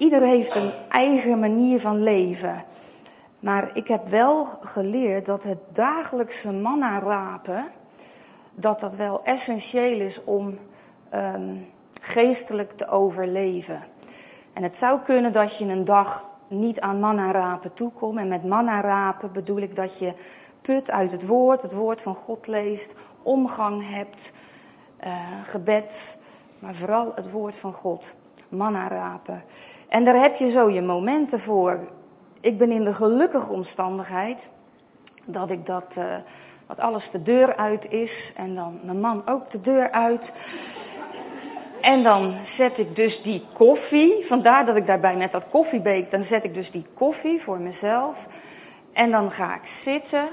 ieder heeft een eigen manier van leven. Maar ik heb wel geleerd dat het dagelijkse manna rapen, dat wel essentieel is om geestelijk te overleven. En het zou kunnen dat je een dag niet aan manna rapen toekomt. En met manna rapen bedoel ik dat je put uit het woord van God leest, omgang hebt, gebed, maar vooral het woord van God. Manna rapen. En daar heb je zo je momenten voor. Ik ben in de gelukkige omstandigheid dat alles de deur uit is en dan mijn man ook de deur uit. En dan zet ik dus die koffie, vandaar dat ik daarbij met dat koffiebeek, dan zet ik dus die koffie voor mezelf. En dan ga ik zitten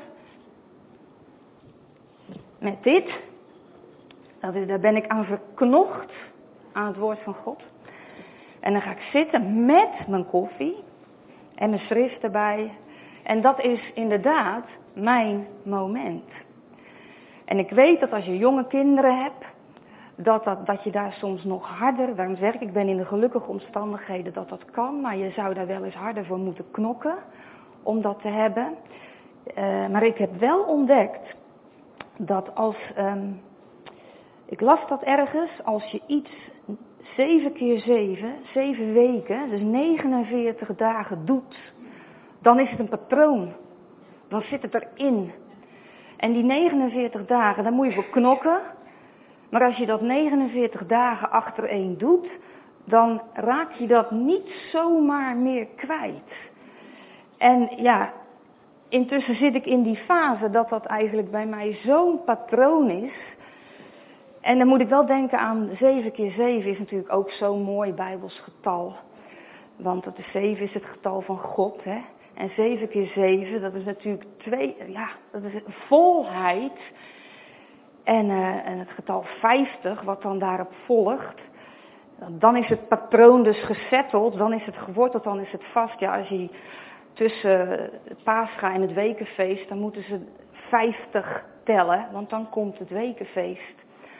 met dit. Daar ben ik aan verknocht, aan het woord van God. En dan ga ik zitten met mijn koffie en mijn schrift erbij. En dat is inderdaad mijn moment. En ik weet dat als je jonge kinderen hebt, dat je daar soms nog harder, daarom zeg ik ben in de gelukkige omstandigheden dat kan, maar je zou daar wel eens harder voor moeten knokken om dat te hebben. Maar ik heb wel ontdekt dat ik las dat ergens, als je iets 7 keer 7 weken, dus 49 dagen doet, dan is het een patroon. Dan zit het erin. En die 49 dagen, daar moet je voor knokken. Maar als je dat 49 dagen achtereen doet, dan raak je dat niet zomaar meer kwijt. En ja, intussen zit ik in die fase dat eigenlijk bij mij zo'n patroon is. En dan moet ik wel denken aan 7 keer 7 is natuurlijk ook zo'n mooi Bijbels getal. Want 7 is het getal van God, hè. En 7 keer 7, dat is natuurlijk dat is volheid. En het getal 50, wat dan daarop volgt, dan is het patroon dus gesetteld, dan is het geworteld, dan is het vast. Ja, als je tussen het Pascha en het wekenfeest, dan moeten ze 50 tellen, want dan komt het wekenfeest.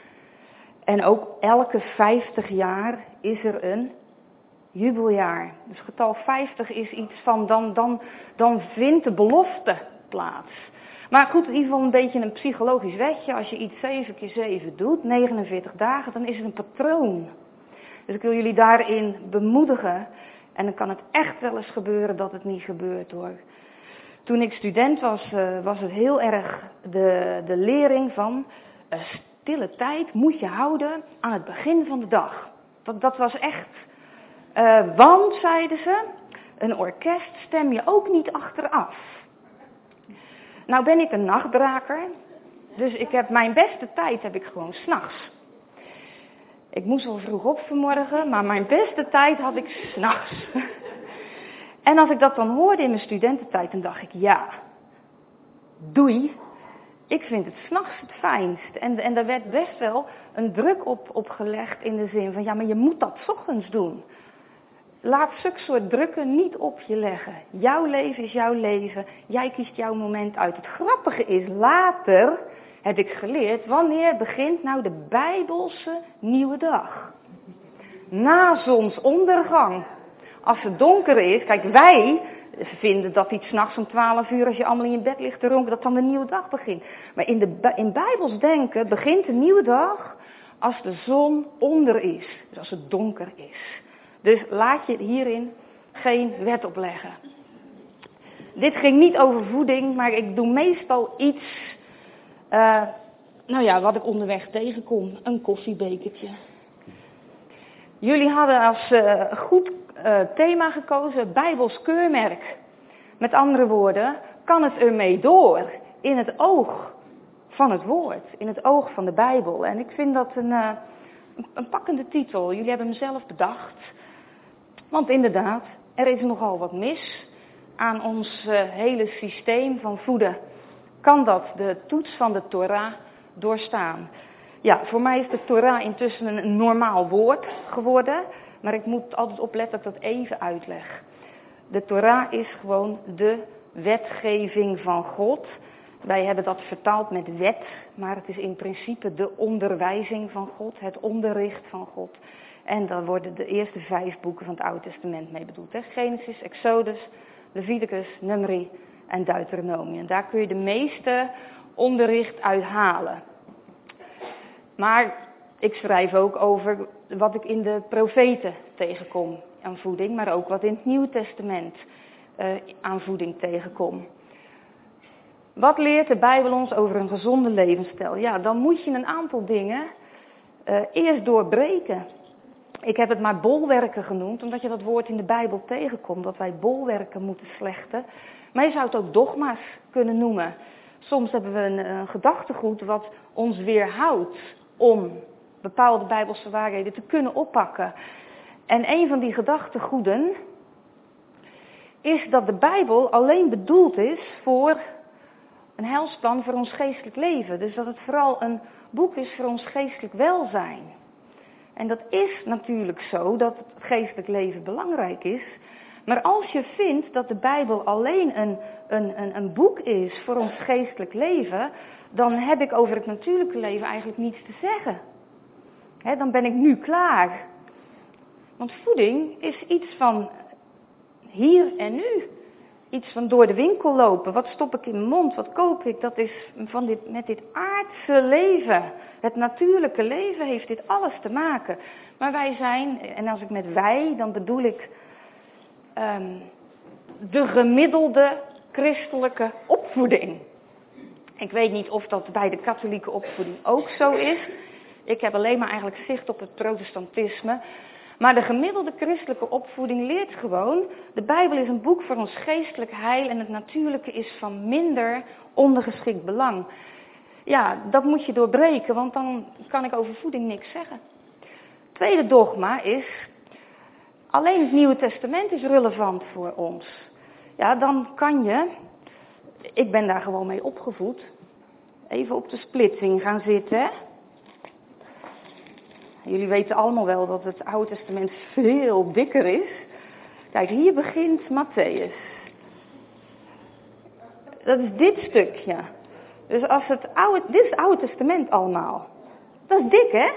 En ook elke 50 jaar is er een jubeljaar. Dus getal 50 is iets van, dan vindt de belofte plaats. Maar goed, in ieder geval een beetje een psychologisch wetje. Als je iets 7 keer 7 doet, 49 dagen, dan is het een patroon. Dus ik wil jullie daarin bemoedigen. En dan kan het echt wel eens gebeuren dat het niet gebeurt hoor. Toen ik student was, was het heel erg de lering van stille tijd moet je houden aan het begin van de dag. Dat was echt. Want, zeiden ze, een orkest stem je ook niet achteraf. Nou ben ik een nachtbraker, dus ik heb mijn beste tijd heb ik gewoon 's nachts. Ik moest wel vroeg op vanmorgen, maar mijn beste tijd had ik 's nachts. En als ik dat dan hoorde in mijn studententijd, dan dacht ik, ja, doei. Ik vind het 's nachts het fijnst. En daar werd best wel een druk op gelegd in de zin van, ja, maar je moet dat 's ochtends doen. Laat zulke soort drukken niet op je leggen. Jouw leven is jouw leven. Jij kiest jouw moment uit. Het grappige is, later heb ik geleerd, wanneer begint nou de Bijbelse nieuwe dag? Na zonsondergang. Als het donker is, kijk, wij vinden dat iets 's nachts om 12 uur, als je allemaal in je bed ligt te ronken, dat dan de nieuwe dag begint. Maar in Bijbels denken begint de nieuwe dag als de zon onder is. Dus als het donker is. Dus laat je hierin geen wet opleggen. Dit ging niet over voeding, maar ik doe meestal iets, wat ik onderweg tegenkom. Een koffiebekertje. Jullie hadden als goed thema gekozen, Bijbels keurmerk. Met andere woorden, kan het ermee door in het oog van het woord, in het oog van de Bijbel. En ik vind dat een pakkende titel. Jullie hebben hem zelf bedacht. Want inderdaad, er is nogal wat mis aan ons hele systeem van voeden. Kan dat de toets van de Torah doorstaan? Ja, voor mij is de Torah intussen een normaal woord geworden. Maar ik moet altijd opletten dat ik dat even uitleg. De Torah is gewoon de wetgeving van God. Wij hebben dat vertaald met wet, maar het is in principe de onderwijzing van God, het onderricht van God. En daar worden de eerste 5 boeken van het Oude Testament mee bedoeld. Hè? Genesis, Exodus, Leviticus, Numeri en Deuteronomie. En daar kun je de meeste onderricht uit halen. Maar ik schrijf ook over wat ik in de profeten tegenkom aan voeding. Maar ook wat in het Nieuwe Testament aan voeding tegenkom. Wat leert de Bijbel ons over een gezonde levensstijl? Ja, dan moet je een aantal dingen eerst doorbreken. Ik heb het maar bolwerken genoemd, omdat je dat woord in de Bijbel tegenkomt, dat wij bolwerken moeten slechten. Maar je zou het ook dogma's kunnen noemen. Soms hebben we een gedachtegoed wat ons weerhoudt om bepaalde Bijbelse waarheden te kunnen oppakken. En een van die gedachtegoeden is dat de Bijbel alleen bedoeld is voor een heilsplan voor ons geestelijk leven. Dus dat het vooral een boek is voor ons geestelijk welzijn. En dat is natuurlijk zo, dat het geestelijk leven belangrijk is. Maar als je vindt dat de Bijbel alleen een boek is voor ons geestelijk leven, dan heb ik over het natuurlijke leven eigenlijk niets te zeggen. Dan ben ik nu klaar. Want voeding is iets van hier en nu. Iets van door de winkel lopen. Wat stop ik in mijn mond? Wat koop ik? Dat is met dit aardse leven. Het natuurlijke leven heeft dit alles te maken. Maar wij zijn, en als ik met wij, dan bedoel ik de gemiddelde christelijke opvoeding. Ik weet niet of dat bij de katholieke opvoeding ook zo is. Ik heb alleen maar eigenlijk zicht op het protestantisme. Maar de gemiddelde christelijke opvoeding leert gewoon, de Bijbel is een boek voor ons geestelijk heil en het natuurlijke is van minder ondergeschikt belang. Ja, dat moet je doorbreken, want dan kan ik over voeding niks zeggen. Tweede dogma is, alleen het Nieuwe Testament is relevant voor ons. Ja, dan kan je, ik ben daar gewoon mee opgevoed, even op de splitsing gaan zitten. Jullie weten allemaal wel dat het Oude Testament veel dikker is. Kijk, hier begint Mattheüs. Dat is dit stukje. Dus als dit is het Oude Testament allemaal. Dat is dik, hè?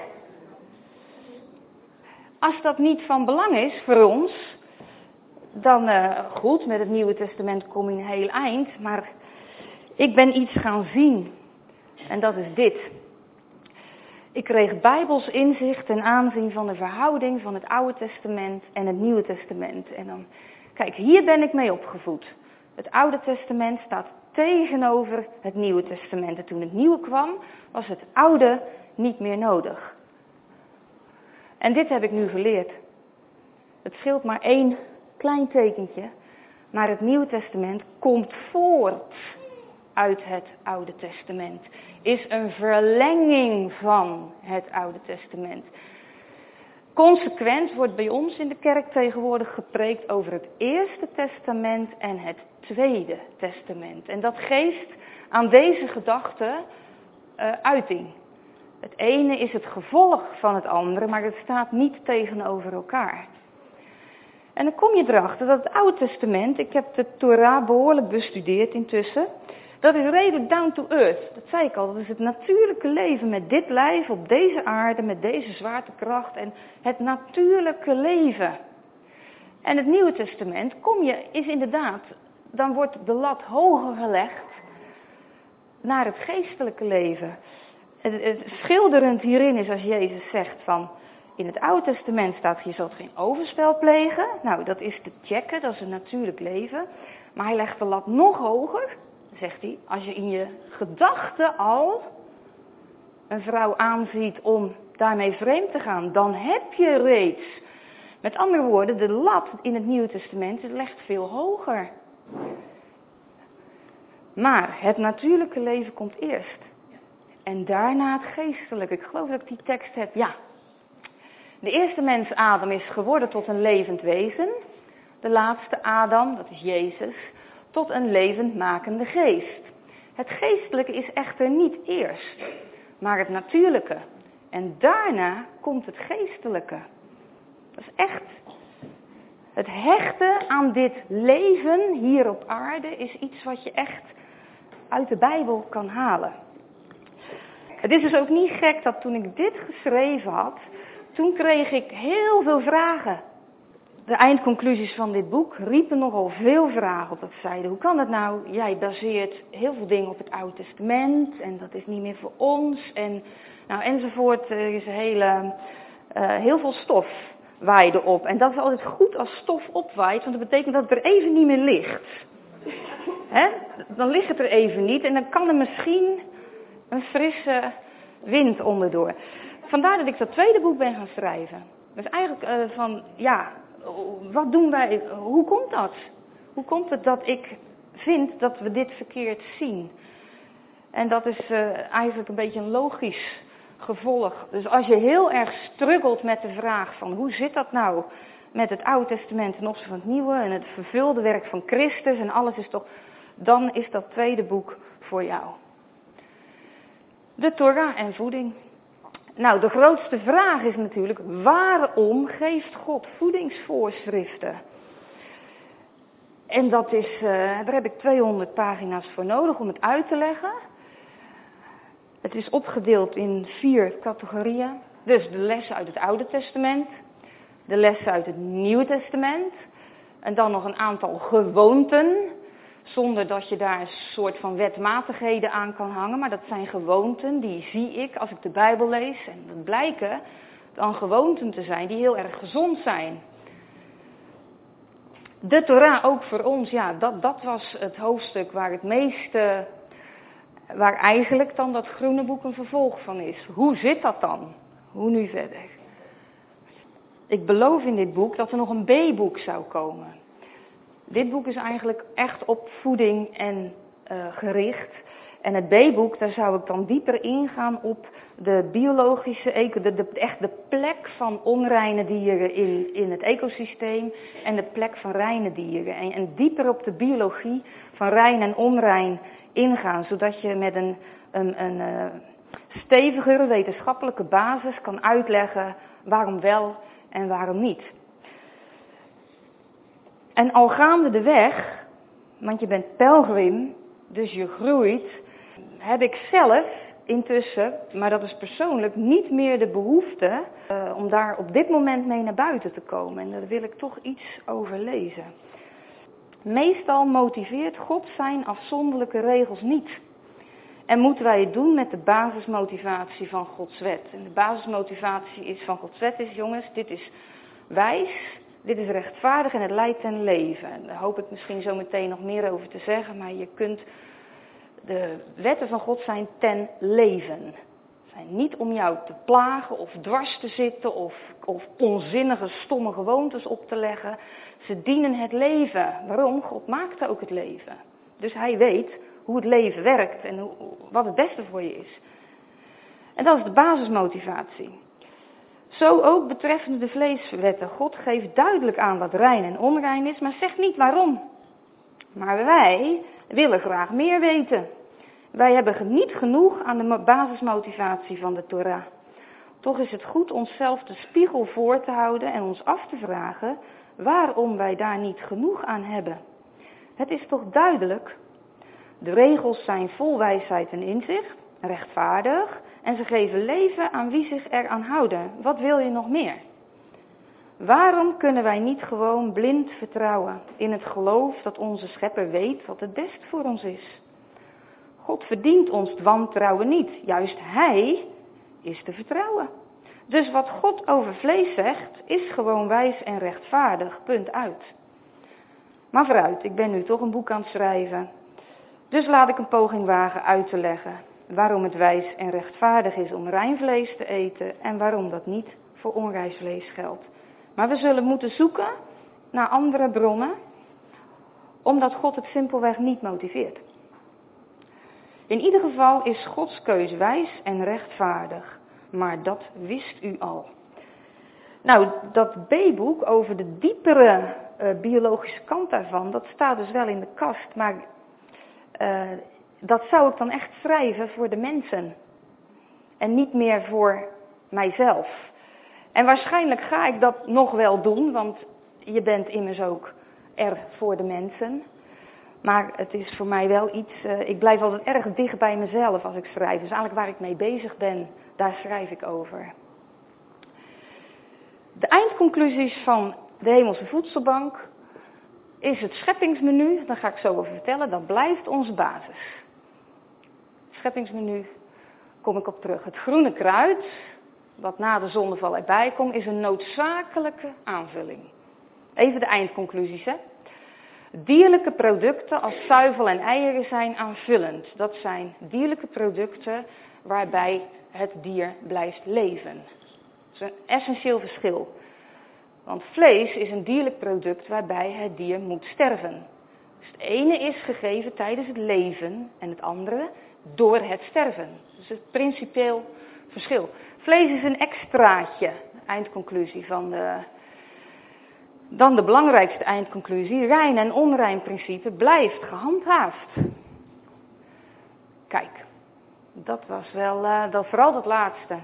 Als dat niet van belang is voor ons, dan goed, met het Nieuwe Testament kom je een heel eind. Maar ik ben iets gaan zien. En dat is dit. Ik kreeg Bijbels inzicht ten aanzien van de verhouding van het Oude Testament en het Nieuwe Testament. En dan, kijk, hier ben ik mee opgevoed. Het Oude Testament staat tegenover het Nieuwe Testament. En toen het Nieuwe kwam, was het Oude niet meer nodig. En dit heb ik nu geleerd. Het scheelt maar 1 klein tekentje, maar het Nieuwe Testament komt voort uit het Oude Testament. Is een verlenging van het Oude Testament. Consequent wordt bij ons in de kerk tegenwoordig gepreekt over het Eerste Testament en het Tweede Testament. En dat geeft aan deze gedachte uiting. Het ene is het gevolg van het andere, maar het staat niet tegenover elkaar. En dan kom je erachter dat het Oude Testament, ik heb de Torah behoorlijk bestudeerd intussen, dat is redelijk down to earth. Dat zei ik al, dat is het natuurlijke leven met dit lijf op deze aarde, met deze zwaartekracht en het natuurlijke leven. En het Nieuwe Testament is inderdaad, dan wordt de lat hoger gelegd naar het geestelijke leven. Het schilderend hierin is als Jezus zegt van, in het Oude Testament staat, je zult geen overspel plegen. Nou, dat is te checken, dat is een natuurlijk leven. Maar hij legt de lat nog hoger, zegt hij, als je in je gedachten al een vrouw aanziet om daarmee vreemd te gaan, dan heb je reeds. Met andere woorden, de lat in het Nieuwe Testament legt veel hoger. Maar het natuurlijke leven komt eerst. En daarna het geestelijke. Ik geloof dat ik die tekst heb. Ja. De eerste mens Adam is geworden tot een levend wezen. De laatste Adam, dat is Jezus, tot een levendmakende geest. Het geestelijke is echter niet eerst, maar het natuurlijke. En daarna komt het geestelijke. Dat is echt. Het hechten aan dit leven hier op aarde is iets wat je echt uit de Bijbel kan halen. Het is dus ook niet gek dat toen ik dit geschreven had, Toen kreeg ik heel veel vragen. De eindconclusies van dit boek riepen nogal veel vragen op. Dat zeiden, hoe kan dat nou? Jij baseert heel veel dingen op het Oude Testament en dat is niet meer voor ons. En, nou, enzovoort. Er is heel veel stof waaide op. En dat is altijd goed als stof opwaait, want dat betekent dat het er even niet meer ligt. Hè? Dan ligt het er even niet en dan kan er misschien een frisse wind onderdoor. Vandaar dat ik dat tweede boek ben gaan schrijven. Dus eigenlijk wat doen wij, hoe komt dat? Hoe komt het dat ik vind dat we dit verkeerd zien? En dat is eigenlijk een beetje een logisch gevolg. Dus als je heel erg struggelt met de vraag van hoe zit dat nou met het Oude Testament ten opzichte van het Nieuwe en het vervulde werk van Christus en alles is toch, dan is dat tweede boek voor jou. De Torah en voeding. Nou, de grootste vraag is natuurlijk, waarom geeft God voedingsvoorschriften? En dat is, daar heb ik 200 pagina's voor nodig om het uit te leggen. Het is opgedeeld in 4 categorieën. Dus de lessen uit het Oude Testament, de lessen uit het Nieuwe Testament. En dan nog een aantal gewoonten, zonder dat je daar een soort van wetmatigheden aan kan hangen. Maar dat zijn gewoonten, die zie ik als ik de Bijbel lees. En dat blijken dan gewoonten te zijn die heel erg gezond zijn. De Torah ook voor ons, ja, dat was het hoofdstuk waar het meeste, waar eigenlijk dan dat groene boek een vervolg van is. Hoe zit dat dan? Hoe nu verder? Ik beloof in dit boek dat er nog een B-boek zou komen. Dit boek is eigenlijk echt op voeding en gericht. En het B-boek, daar zou ik dan dieper ingaan op de biologische, de plek van onreine dieren in het ecosysteem en de plek van reine dieren. En dieper op de biologie van rein en onrein ingaan, zodat je met een stevigere wetenschappelijke basis kan uitleggen waarom wel en waarom niet. En al gaande de weg, want je bent pelgrim, dus je groeit, heb ik zelf intussen, maar dat is persoonlijk, niet meer de behoefte om daar op dit moment mee naar buiten te komen. En daar wil ik toch iets over lezen. Meestal motiveert God zijn afzonderlijke regels niet. En moeten wij het doen met de basismotivatie van Gods wet. En de basismotivatie van Gods wet is, jongens, dit is wijs, dit is rechtvaardig en het leidt ten leven. En daar hoop ik misschien zo meteen nog meer over te zeggen, maar je kunt, de wetten van God zijn ten leven. Zijn niet om jou te plagen of dwars te zitten of onzinnige, stomme gewoontes op te leggen. Ze dienen het leven. Waarom? God maakte ook het leven. Dus hij weet hoe het leven werkt en wat het beste voor je is. En dat is de basismotivatie. Zo ook betreffende de vleeswetten. God geeft duidelijk aan wat rein en onrein is, maar zegt niet waarom. Maar wij willen graag meer weten. Wij hebben niet genoeg aan de basismotivatie van de Torah. Toch is het goed onszelf de spiegel voor te houden en ons af te vragen waarom wij daar niet genoeg aan hebben. Het is toch duidelijk? De regels zijn vol wijsheid en inzicht, rechtvaardig en ze geven leven aan wie zich eraan houden. Wat wil je nog meer? Waarom kunnen wij niet gewoon blind vertrouwen in het geloof dat onze schepper weet wat het best voor ons is? God verdient ons wantrouwen niet, juist hij is te vertrouwen. Dus wat God over vlees zegt, is gewoon wijs en rechtvaardig, punt uit. Maar vooruit, ik ben nu toch een boek aan het schrijven. Dus laat ik een poging wagen uit te leggen waarom het wijs en rechtvaardig is om rein vlees te eten en waarom dat niet voor onrein vlees geldt. Maar we zullen moeten zoeken naar andere bronnen, omdat God het simpelweg niet motiveert. In ieder geval is Gods keus wijs en rechtvaardig, maar dat wist u al. Nou, dat B-boek over de diepere biologische kant daarvan, dat staat dus wel in de kast, maar dat zou ik dan echt schrijven voor de mensen en niet meer voor mijzelf. En waarschijnlijk ga ik dat nog wel doen, want je bent immers ook er voor de mensen. Maar het is voor mij wel iets, ik blijf altijd erg dicht bij mezelf als ik schrijf. Dus eigenlijk waar ik mee bezig ben, daar schrijf ik over. De eindconclusies van de Hemelse Voedselbank is het scheppingsmenu. Daar ga ik zo over vertellen. Dat blijft onze basis. Scheppingsmenu, kom ik op terug. Het groene kruid, wat na de zondeval erbij komt, is een noodzakelijke aanvulling. Even de eindconclusies, hè. Dierlijke producten als zuivel en eieren zijn aanvullend. Dat zijn dierlijke producten waarbij het dier blijft leven. Dat is een essentieel verschil. Want vlees is een dierlijk product waarbij het dier moet sterven. Dus het ene is gegeven tijdens het leven en het andere door het sterven. Dus het principieel verschil. Vlees is een extraatje, eindconclusie van de... Dan de belangrijkste eindconclusie, rein en onrein principe blijft gehandhaafd. Kijk, dat was wel, vooral dat laatste.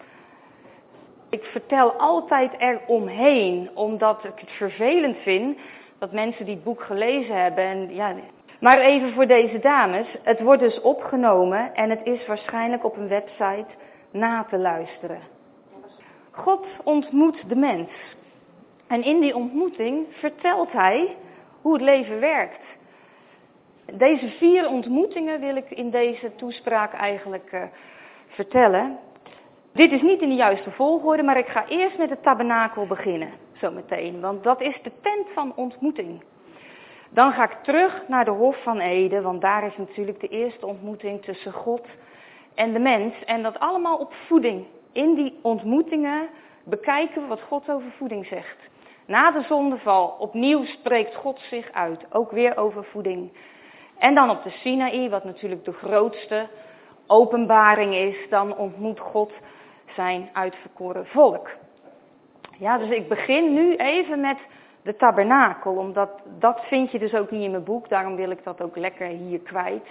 Ik vertel altijd eromheen, omdat ik het vervelend vind dat mensen die het boek gelezen hebben. En, ja, maar even voor deze dames, het wordt dus opgenomen en het is waarschijnlijk op een website na te luisteren. God ontmoet de mens. En in die ontmoeting vertelt hij hoe het leven werkt. Deze 4 ontmoetingen wil ik in deze toespraak eigenlijk vertellen. Dit is niet in de juiste volgorde, maar ik ga eerst met het tabernakel beginnen, zometeen. Want dat is de tent van ontmoeting. Dan ga ik terug naar de Hof van Eden, want daar is natuurlijk de eerste ontmoeting tussen God en de mens. En dat allemaal op voeding. In die ontmoetingen bekijken we wat God over voeding zegt. Na de zondeval opnieuw spreekt God zich uit, ook weer over voeding. En dan op de Sinaï, wat natuurlijk de grootste openbaring is, dan ontmoet God zijn uitverkoren volk. Ja, dus ik begin nu even met de tabernakel, omdat dat vind je dus ook niet in mijn boek, daarom wil ik dat ook lekker hier kwijt.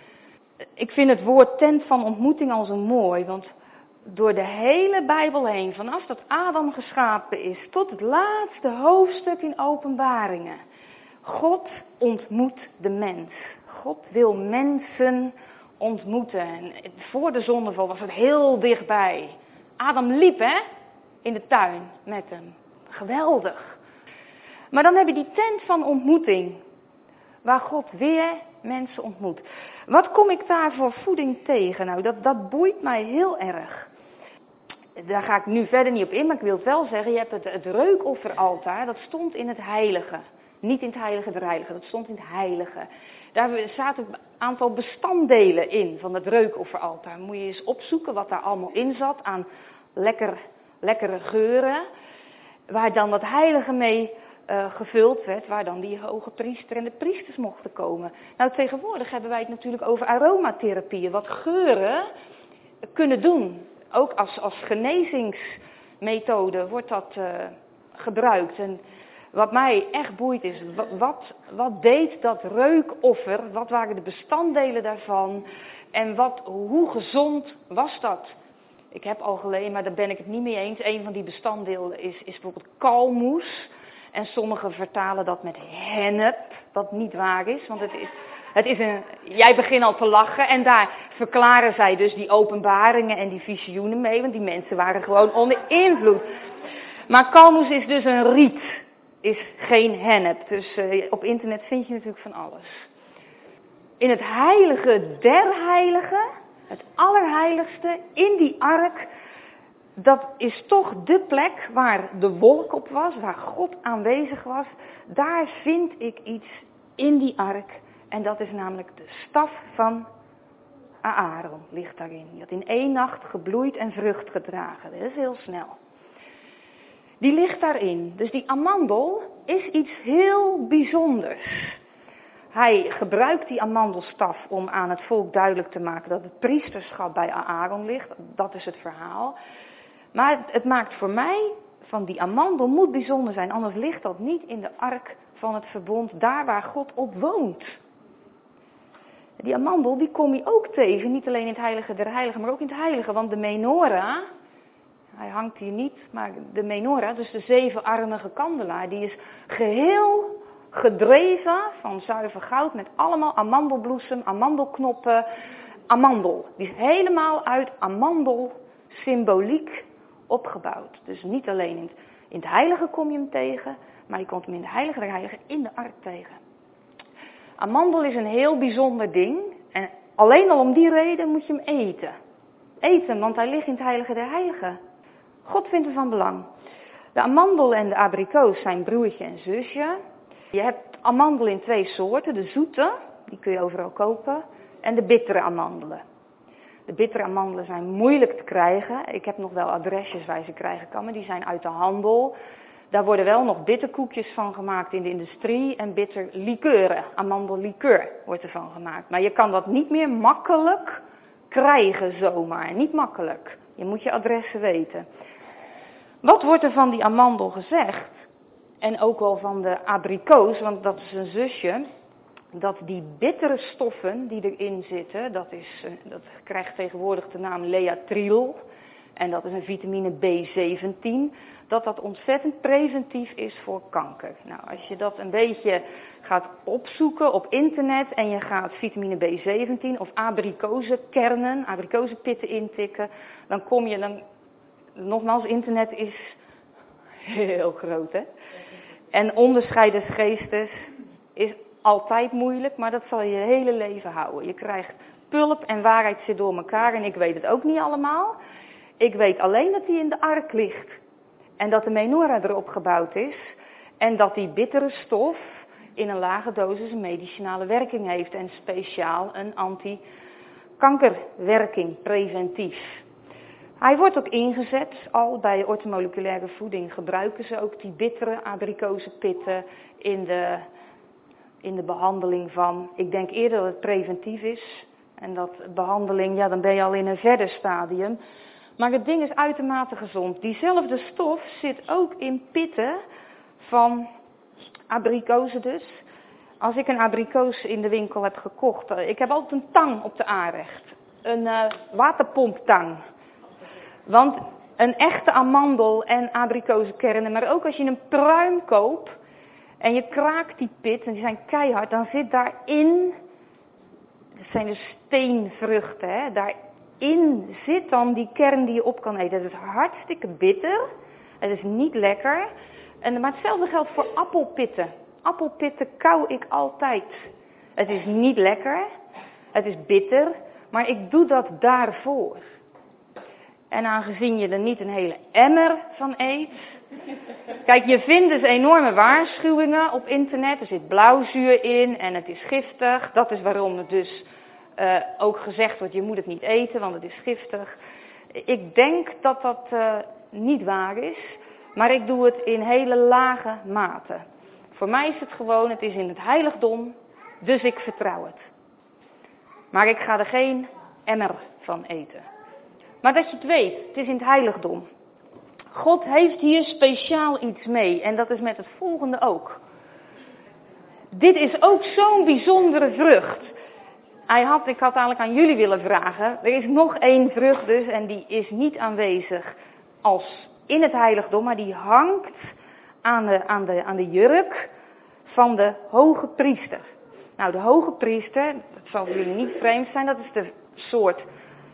Ik vind het woord tent van ontmoeting al zo mooi, want door de hele Bijbel heen, vanaf dat Adam geschapen is, tot het laatste hoofdstuk in Openbaringen. God ontmoet de mens. God wil mensen ontmoeten. En voor de zondeval was het heel dichtbij. Adam liep, hè, in de tuin met hem. Geweldig. Maar dan heb je die tent van ontmoeting, waar God weer mensen ontmoet. Wat kom ik daar voor voeding tegen? Nou, dat boeit mij heel erg. Daar ga ik nu verder niet op in, maar ik wil het wel zeggen, je hebt het reukofferaltaar, dat stond in het heilige. Niet in het heilige der heiligen, dat stond in het heilige. Daar zaten een aantal bestanddelen in van het reukofferaltaar. Moet je eens opzoeken wat daar allemaal in zat aan lekkere geuren. Waar dan dat heilige mee gevuld werd, waar dan die hoge priester en de priesters mochten komen. Nou, tegenwoordig hebben wij het natuurlijk over aromatherapieën, wat geuren kunnen doen. Ook als genezingsmethode wordt dat gebruikt. En wat mij echt boeit is, wat deed dat reukoffer? Wat waren de bestanddelen daarvan? En hoe gezond was dat? Ik heb al gelezen, maar daar ben ik het niet mee eens. Een van die bestanddelen is bijvoorbeeld kalmoes. En sommigen vertalen dat met hennep, wat niet waar is. Want jij begint al te lachen en daar verklaren zij dus die openbaringen en die visioenen mee. Want die mensen waren gewoon onder invloed. Maar kalmoes is dus een riet, is geen hennep. Dus op internet vind je natuurlijk van alles. In het heilige der heiligen, het allerheiligste, in die ark, dat is toch de plek waar de wolk op was, waar God aanwezig was. Daar vind ik iets in die ark. En dat is namelijk de staf van Aaron, ligt daarin. Die had in 1 nacht gebloeid en vrucht gedragen. Dat is heel snel. Die ligt daarin. Dus die amandel is iets heel bijzonders. Hij gebruikt die amandelstaf om aan het volk duidelijk te maken dat het priesterschap bij Aaron ligt. Dat is het verhaal. Maar het maakt voor mij van die amandel moet bijzonder zijn. Anders ligt dat niet in de ark van het verbond, daar waar God op woont. Die amandel die kom je ook tegen, niet alleen in het heilige der heiligen, maar ook in het heilige. Want de menorah, hij hangt hier niet, maar de menorah, dus de 7-armige kandelaar, die is geheel gedreven van zuiver goud met allemaal amandelbloesem, amandelknoppen, amandel. Die is helemaal uit amandelsymboliek opgebouwd. Dus niet alleen In het heilige kom je hem tegen, maar je komt hem in de heilige der heiligen in de ark tegen. Amandel is een heel bijzonder ding en alleen al om die reden moet je hem eten. Eten, want hij ligt in het heilige der heiligen. God vindt ervan belang. De amandel en de abrikoos zijn broertje en zusje. Je hebt amandel in 2 soorten. De zoete, die kun je overal kopen. En de bittere amandelen. De bittere amandelen zijn moeilijk te krijgen. Ik heb nog wel adresjes waar je ze krijgen kan, maar die zijn uit de handel. Daar worden wel nog bitterkoekjes van gemaakt in de industrie. En bitterlikeuren, amandellikeur wordt ervan gemaakt. Maar je kan dat niet meer makkelijk krijgen zomaar. Niet makkelijk. Je moet je adressen weten. Wat wordt er van die amandel gezegd? En ook wel van de abrikoos, want dat is een zusje. Dat die bittere stoffen die erin zitten, dat krijgt tegenwoordig de naam Leatriel. En dat is een vitamine B17. Dat ontzettend preventief is voor kanker. Nou, als je dat een beetje gaat opzoeken op internet en je gaat vitamine B17 of abrikozenpitten intikken, dan kom je nogmaals, internet is heel groot, hè. En onderscheid des geestes is altijd moeilijk, maar dat zal je hele leven houden. Je krijgt pulp en waarheid zit door elkaar en ik weet het ook niet allemaal. Ik weet alleen dat die in de ark ligt. En dat de menorah erop gebouwd is. En dat die bittere stof in een lage dosis een medicinale werking heeft. En speciaal een anti-kankerwerking, preventief. Hij wordt ook ingezet, al bij orthomoleculaire voeding gebruiken ze ook die bittere abrikozenpitten in de behandeling van, ik denk eerder dat het preventief is. En dat behandeling, ja dan ben je al in een verder stadium. Maar het ding is uitermate gezond. Diezelfde stof zit ook in pitten van abrikozen dus. Als ik een abrikoos in de winkel heb gekocht, ik heb altijd een tang op de aanrecht. Een waterpomptang. Want een echte amandel en abrikozenkernen, maar ook als je een pruim koopt en je kraakt die pit, en die zijn keihard, dan zit daarin, dat zijn de steenvruchten, hè, daarin zit dan die kern die je op kan eten. Het is hartstikke bitter, het is niet lekker, maar hetzelfde geldt voor appelpitten. Appelpitten kauw ik altijd. Het is niet lekker, het is bitter, maar ik doe dat daarvoor. En aangezien je er niet een hele emmer van eet. Kijk, je vindt dus enorme waarschuwingen op internet. Er zit blauwzuur in en het is giftig. Dat is waarom het dus ook gezegd wordt, je moet het niet eten, want het is giftig. Ik denk dat dat niet waar is. Maar ik doe het in hele lage mate. Voor mij is het gewoon, het is in het heiligdom, dus ik vertrouw het. Maar ik ga er geen emmer van eten. Maar dat je het weet, het is in het heiligdom. God heeft hier speciaal iets mee en dat is met het volgende ook. Dit is ook zo'n bijzondere vrucht. Ik had eigenlijk aan jullie willen vragen, er is nog 1 vrucht dus en die is niet aanwezig als in het heiligdom, maar die hangt aan de jurk van de hoge priester. Nou, de hoge priester, dat zal voor jullie niet vreemd zijn, dat is de soort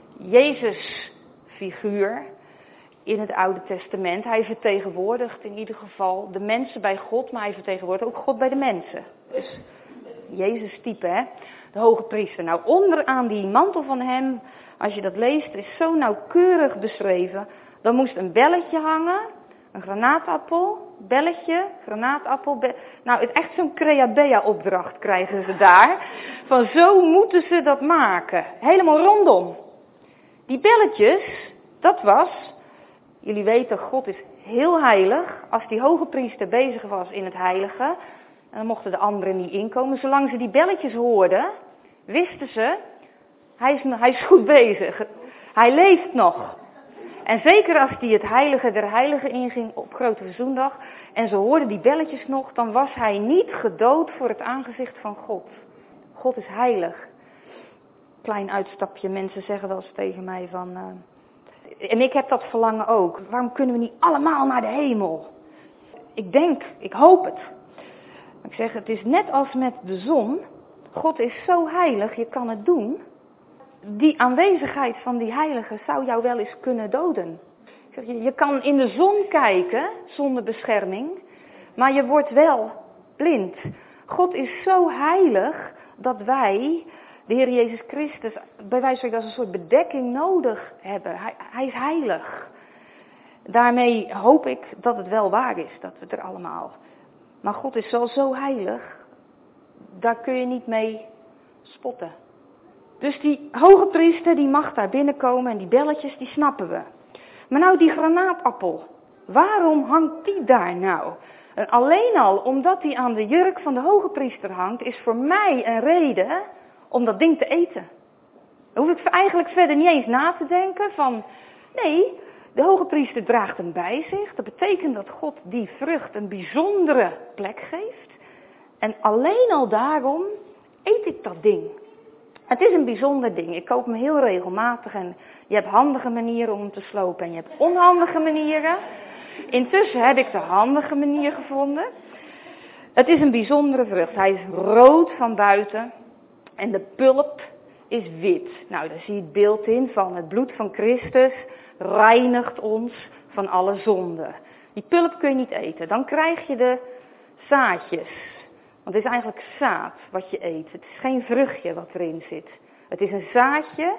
Jezus-figuur in het Oude Testament. Hij vertegenwoordigt in ieder geval de mensen bij God, maar hij vertegenwoordigt ook God bij de mensen. Dus Jezus-type, hè. De hoge priester. Nou, onderaan die mantel van hem, als je dat leest, is zo nauwkeurig beschreven. Dan moest een belletje hangen, een granaatappel, belletje, granaatappel. Nou, het is echt zo'n Creabea-opdracht krijgen ze daar. Van zo moeten ze dat maken. Helemaal rondom. Die belletjes, dat was, jullie weten, God is heel heilig. Als die hoge priester bezig was in het heilige, dan mochten de anderen niet inkomen. Zolang ze die belletjes hoorden, wisten ze, hij is goed bezig. Hij leeft nog. En zeker als hij het heilige der heiligen inging op Grote Verzoendag en ze hoorden die belletjes nog, dan was hij niet gedood voor het aangezicht van God. God is heilig. Klein uitstapje, mensen zeggen wel eens tegen mij van, en ik heb dat verlangen ook. Waarom kunnen we niet allemaal naar de hemel? Ik hoop het. Ik zeg, het is net als met de zon. God is zo heilig, je kan het doen. Die aanwezigheid van die heilige zou jou wel eens kunnen doden. Ik Je kan in de zon kijken zonder bescherming, maar je wordt wel blind. God is zo heilig dat wij, de Heer Jezus Christus, bij wijze van spreken als een soort bedekking nodig hebben. Hij is heilig. Daarmee hoop ik dat het wel waar is, dat we het er allemaal. Maar God is zo heilig, daar kun je niet mee spotten. Dus die hoge priester die mag daar binnenkomen en die belletjes die snappen we. Maar nou die granaatappel, waarom hangt die daar nou? En alleen al omdat die aan de jurk van de hoge priester hangt, is voor mij een reden om dat ding te eten. Dan hoef ik eigenlijk verder niet eens na te denken van, nee, de hoge priester draagt hem bij zich. Dat betekent dat God die vrucht een bijzondere plek geeft. En alleen al daarom eet ik dat ding. Het is een bijzonder ding. Ik koop hem heel regelmatig en je hebt handige manieren om hem te slopen en je hebt onhandige manieren. Intussen heb ik de handige manier gevonden. Het is een bijzondere vrucht. Hij is rood van buiten en de pulp is wit. Nou, daar zie je het beeld in van het bloed van Christus reinigt ons van alle zonden. Die pulp kun je niet eten. Dan krijg je de zaadjes. Want het is eigenlijk zaad wat je eet. Het is geen vruchtje wat erin zit. Het is een zaadje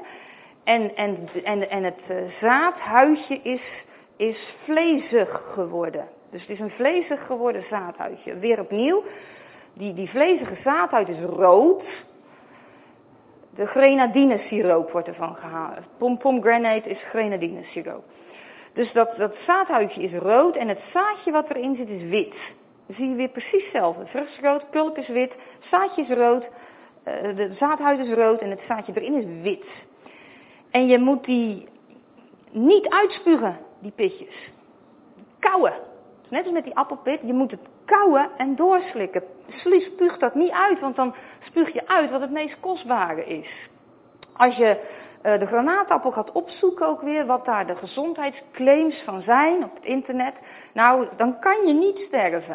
en het zaadhuidje is vlezig geworden. Dus het is een vlezig geworden zaadhuidje. Weer opnieuw, die vlezige zaadhuid is rood. De grenadinesiroop wordt ervan gehaald. Pomegranate is grenadinesiroop. Dus dat zaadhuidje is rood en het zaadje wat erin zit is wit. Dan zie je weer precies hetzelfde. Vrucht is rood, pulp is wit, zaadje is rood, de zaadhuid is rood en het zaadje erin is wit. En je moet die niet uitspugen, die pitjes. Kauwen. Net als met die appelpit, je moet het kauwen en doorslikken. Spuug dat niet uit, want dan spuug je uit wat het meest kostbare is. Als je de granaatappel gaat opzoeken ook weer, wat daar de gezondheidsclaims van zijn op het internet, nou, dan kan je niet sterven.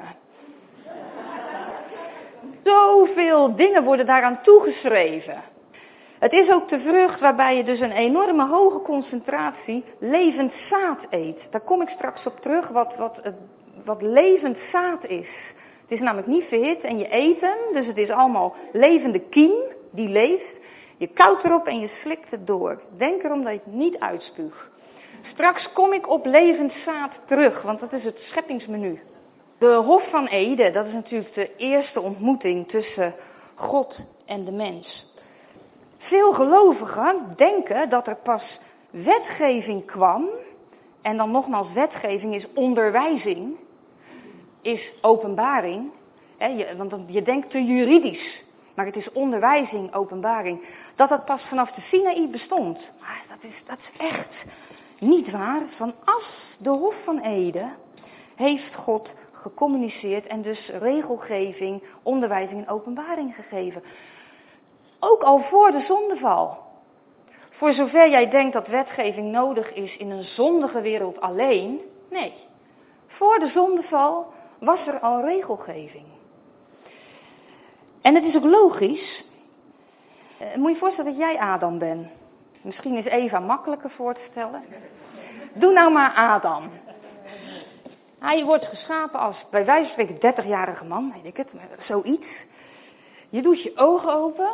Zoveel dingen worden daaraan toegeschreven. Het is ook de vrucht waarbij je dus een enorme hoge concentratie levend zaad eet. Daar kom ik straks op terug, wat levend zaad is. Het is namelijk niet verhit en je eet hem, dus het is allemaal levende kiem die leeft. Je kauwt erop en je slikt het door. Denk erom dat je het niet uitspuugt. Straks kom ik op levend zaad terug, want dat is het scheppingsmenu. De Hof van Eden, dat is natuurlijk de eerste ontmoeting tussen God en de mens. Veel gelovigen denken dat er pas wetgeving kwam, en dan nogmaals, wetgeving is onderwijzing, is openbaring, want je denkt te juridisch, maar het is onderwijzing, openbaring, dat dat pas vanaf de Sinaï bestond. Maar dat is echt niet waar. Vanaf de Hof van Eden heeft God gecommuniceerd en dus regelgeving, onderwijzing en openbaring gegeven. Ook al voor de zondeval. Voor zover jij denkt dat wetgeving nodig is in een zondige wereld alleen, nee. Voor de zondeval was er al regelgeving. En het is ook logisch. Moet je je voorstellen dat jij Adam bent. Misschien is Eva makkelijker voor te stellen. Doe nou maar Adam. Hij wordt geschapen als bij wijze van spreken 30-jarige man, weet ik het, zoiets. Je doet je ogen open.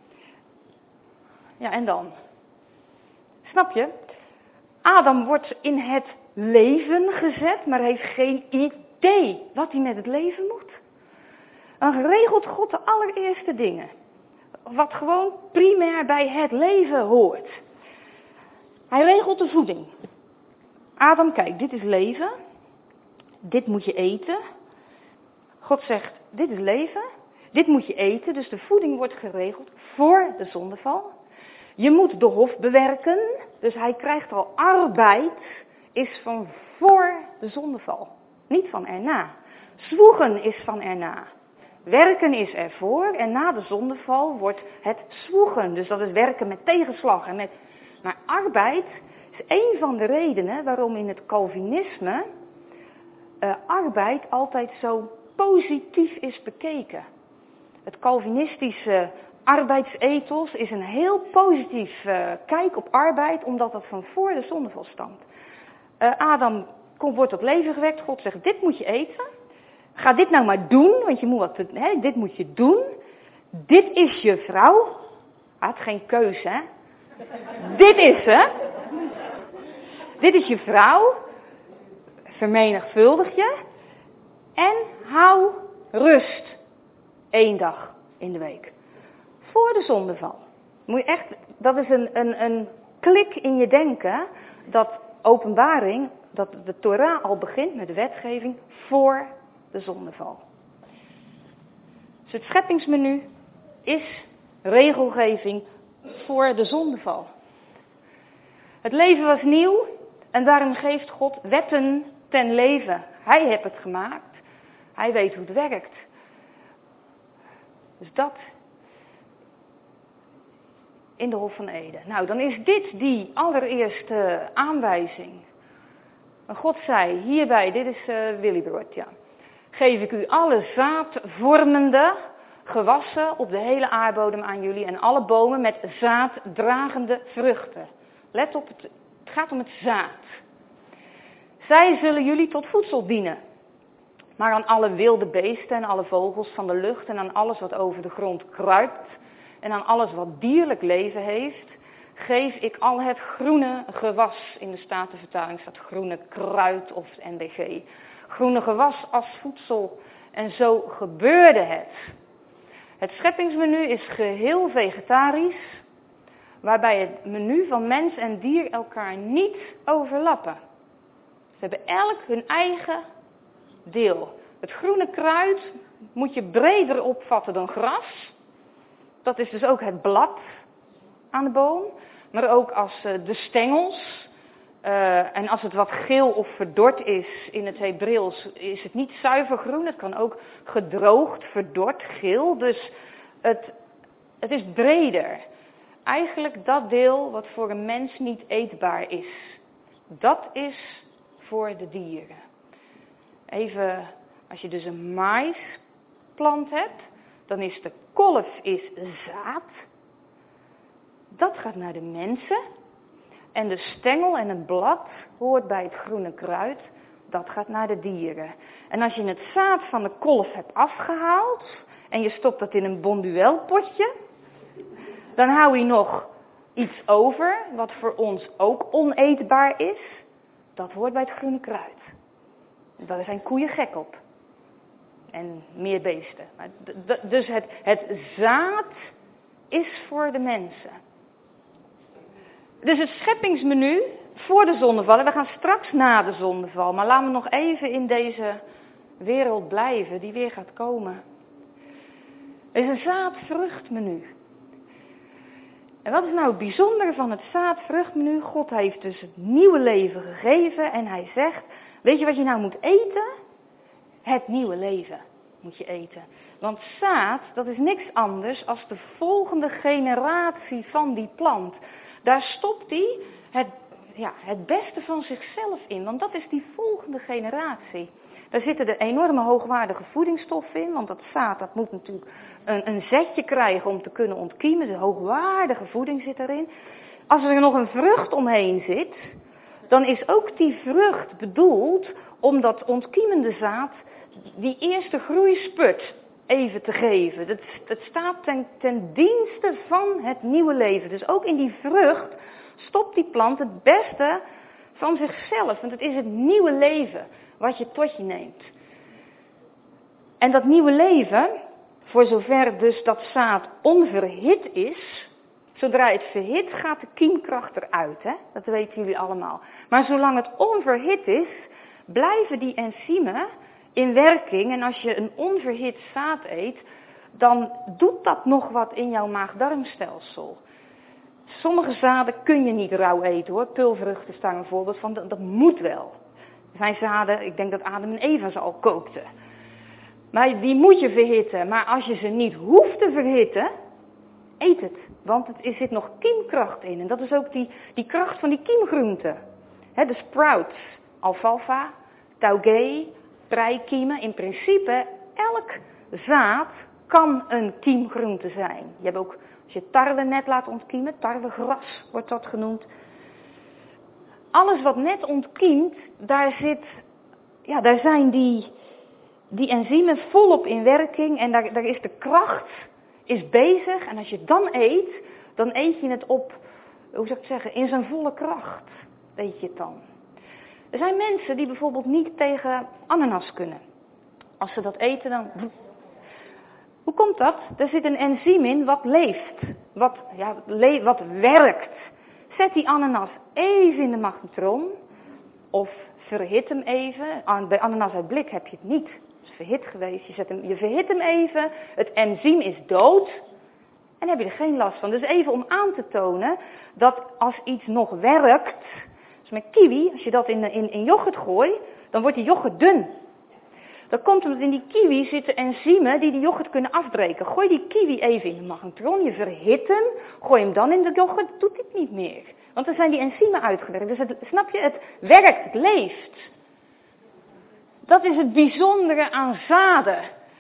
Ja, en dan? Snap je? Adam wordt in het leven gezet, maar heeft geen idee wat hij met het leven moet. Dan regelt God de allereerste dingen. Wat gewoon primair bij het leven hoort. Hij regelt de voeding. Adam, kijk, dit is leven. Dit moet je eten. God zegt, dit is leven. Dit moet je eten. Dus de voeding wordt geregeld voor de zondeval. Je moet de hof bewerken. Dus hij krijgt al arbeid. Is van voor de zondeval. Niet van erna. Zwoegen is van erna. Werken is ervoor. En na de zondeval wordt het zwoegen. Dus dat is werken met tegenslag. Maar arbeid is een van de redenen waarom in het Calvinisme arbeid altijd zo positief is bekeken. Het Calvinistische arbeidsethos is een heel positief kijk op arbeid, omdat dat van voor de zondeval stamt. Adam wordt tot leven gewekt. God zegt, dit moet je eten. Ga dit nou maar doen, want je moet dit moet je doen. Dit is je vrouw. Hij had geen keuze, hè. Dit is ze. Dit is je vrouw. Vermenigvuldig je. En hou rust. 1 dag in de week. Voor de zondeval. Moet je echt, dat is een klik in je denken. Dat openbaring, dat de Torah al begint met de wetgeving voor de zondeval. Dus het scheppingsmenu is regelgeving voor de zondeval. Het leven was nieuw en daarom geeft God wetten ten leven. Hij heeft het gemaakt. Hij weet hoe het werkt. Dus dat in de Hof van Eden. Nou, dan is dit die allereerste aanwijzing. En God zei hierbij, dit is Willibrord, ja. Geef ik u alle zaadvormende gewassen op de hele aardbodem aan jullie en alle bomen met zaaddragende vruchten. Let op, het gaat om het zaad. Zij zullen jullie tot voedsel dienen. Maar aan alle wilde beesten en alle vogels van de lucht en aan alles wat over de grond kruipt en aan alles wat dierlijk leven heeft, geef ik al het groene gewas. In de Statenvertaling staat groene kruid of NBG. Groene gewas als voedsel. En zo gebeurde het. Het scheppingsmenu is geheel vegetarisch, waarbij het menu van mens en dier elkaar niet overlappen. Ze hebben elk hun eigen deel. Het groene kruid moet je breder opvatten dan gras. Dat is dus ook het blad aan de boom. Maar ook als de stengels. En als het wat geel of verdord is in het Hebreeuws, is het niet zuiver groen. Het kan ook gedroogd, verdord, geel. Dus het is breder. Eigenlijk dat deel wat voor een mens niet eetbaar is. Dat is voor de dieren. Even, als je dus een maïsplant hebt, dan is de kolf zaad. Dat gaat naar de mensen. En de stengel en het blad hoort bij het groene kruid. Dat gaat naar de dieren. En als je het zaad van de kolf hebt afgehaald en je stopt dat in een bonduelpotje, dan hou je nog iets over wat voor ons ook oneetbaar is. Dat hoort bij het groene kruid. Daar zijn koeien gek op. En meer beesten. Dus het zaad is voor de mensen. Dus het scheppingsmenu voor de zondeval. En we gaan straks na de zondeval. Maar laten we nog even in deze wereld blijven die weer gaat komen. Het is een zaadvruchtmenu. En wat is nou het bijzondere van het zaadvruchtmenu? God heeft dus het nieuwe leven gegeven en hij zegt, weet je wat je nou moet eten? Het nieuwe leven moet je eten. Want zaad, dat is niks anders als de volgende generatie van die plant. Daar stopt hij het beste van zichzelf in, want dat is die volgende generatie. Daar zitten de enorme hoogwaardige voedingsstoffen in, want dat zaad dat moet natuurlijk een zetje krijgen om te kunnen ontkiemen. De hoogwaardige voeding zit erin. Als er nog een vrucht omheen zit, dan is ook die vrucht bedoeld om dat ontkiemende zaad die eerste groeispurt even te geven. Het staat ten dienste van het nieuwe leven. Dus ook in die vrucht stopt die plant het beste van zichzelf. Want het is het nieuwe leven wat je tot je neemt. En dat nieuwe leven, voor zover dus dat zaad onverhit is, zodra het verhit gaat de kiemkracht eruit. Hè? Dat weten jullie allemaal. Maar zolang het onverhit is, blijven die enzymen in werking. En als je een onverhit zaad eet, dan doet dat nog wat in jouw maag-darmstelsel. Sommige zaden kun je niet rauw eten hoor. Pulvruchten is daar een voorbeeld van. Dat moet wel. Er zijn zaden, ik denk dat Adam en Eva ze al kookten. Maar die moet je verhitten. Maar als je ze niet hoeft te verhitten, eet het. Want er zit nog kiemkracht in. En dat is ook die kracht van die kiemgroenten. De sprouts, alfalfa, taugé, preikiemen. In principe, elk zaad kan een kiemgroente zijn. Je hebt ook, als je tarwe net laat ontkiemen, tarwegras wordt dat genoemd. alles wat net ontkiemt, daar zijn die enzymen volop in werking en daar is de kracht is bezig. En als je dan eet je het op, hoe zou ik het zeggen, in zijn volle kracht, eet je het dan. Er zijn mensen die bijvoorbeeld niet tegen ananas kunnen. Als ze dat eten dan... Hoe komt dat? Er zit een enzym in wat leeft, wat werkt. Zet die ananas even in de magnetron of verhit hem even. Bij ananas uit blik heb je het niet. Het is verhit geweest. Je verhit hem even. Het enzym is dood. En dan heb je er geen last van. Dus even om aan te tonen dat als iets nog werkt. Dus met kiwi, als je dat in yoghurt gooit, dan wordt die yoghurt dun. Dat komt omdat in die kiwi zitten enzymen die yoghurt kunnen afbreken. Gooi die kiwi even in de magnetron, je verhit hem, gooi hem dan in de yoghurt, doet het niet meer. Want dan zijn die enzymen uitgewerkt. Dus snap je, het werkt, het leeft. Dat is het bijzondere aan zaden.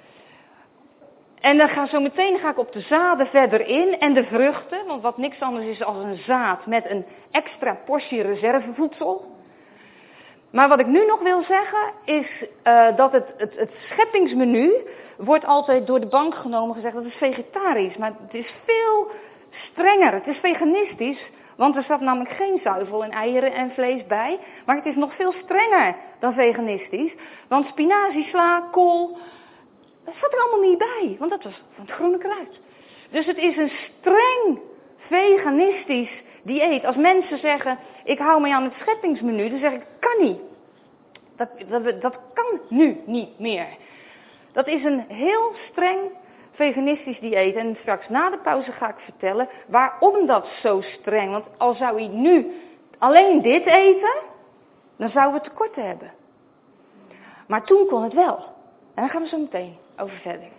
En dan ga ik op de zaden verder in en de vruchten, want wat niks anders is als een zaad met een extra portie reservevoedsel. Maar wat ik nu nog wil zeggen is dat het scheppingsmenu wordt altijd door de bank genomen gezegd dat het vegetarisch. Maar het is veel strenger, het is veganistisch, want er staat namelijk geen zuivel en eieren en vlees bij. Maar het is nog veel strenger dan veganistisch, want spinazie, sla, kool, dat zat er allemaal niet bij, want dat was van het groene kruid. Dus het is een streng veganistisch dieet. Als mensen zeggen, ik hou mij aan het scheppingsmenu, dan zeg ik, kan niet. Dat kan nu niet meer. Dat is een heel streng veganistisch dieet. En straks na de pauze ga ik vertellen waarom dat zo streng. Want al zou hij nu alleen dit eten, dan zouden we tekorten hebben. Maar toen kon het wel. En daar gaan we zo meteen over verder.